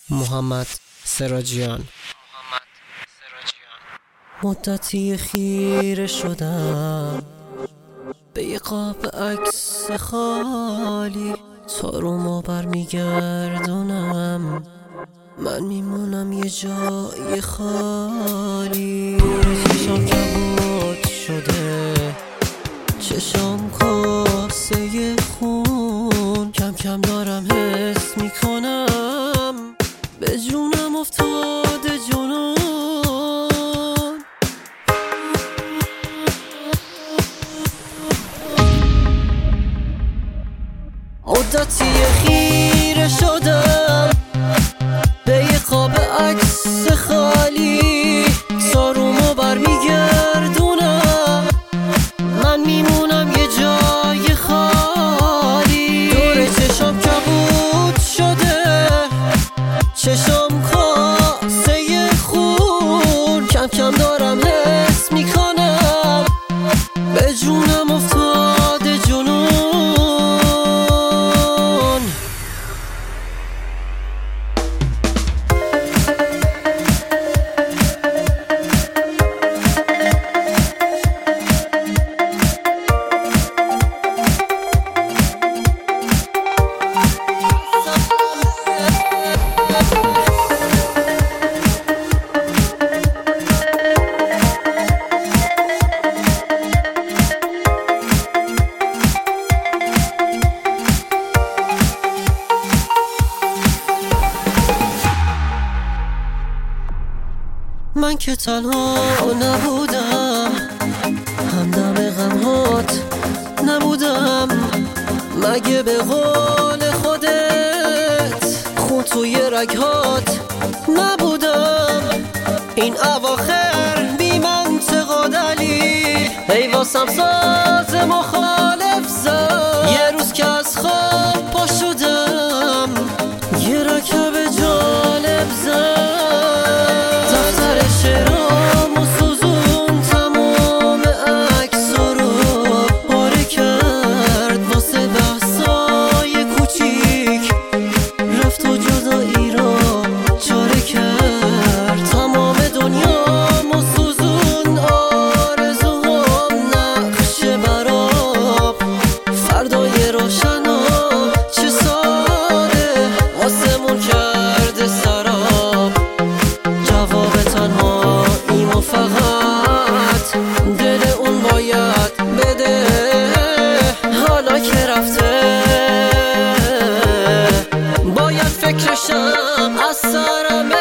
محمد سراجیان. مدتی خیره شدم به یه قاب عکس خالی، تارومو برمیگردونم، من میمونم یه جای خالی. چشام کبود شده، چشام کاسه خون، کم کم دارم حس میکنم به جونم افتاده جنون. مدتی خیره شدم به یه خواب عکس خالی، سارومو برمیگردونم، من میمونم یه جای خالی. دور چشام کبود شده، چشام کاسه خون، کم کم دارم حس میکنم به جونم افتاده جنون. من که تنها نبودم، همدم غمهات نبودم، مگه به قول خودت خون توی رگهات نبودم. این اواخر بی منطق و دلیل ای واسم ساز مخالف زد. یه روز که از خواب پا شدم یه رکب جالب زد، شعرامو سوزون، تمام عکسا رو پاره کرد، واسه بحثای کوچیک رفت و جدایی رو چاره کرد. تمام دنیامو سوزون، آرزوام نقشه برام، فردای روشن و چه ساده واسمون کرده سراب. جواب تنهاییمو فقط دل اون باید بده، حالا که رفته باید فکرشم از سرمه.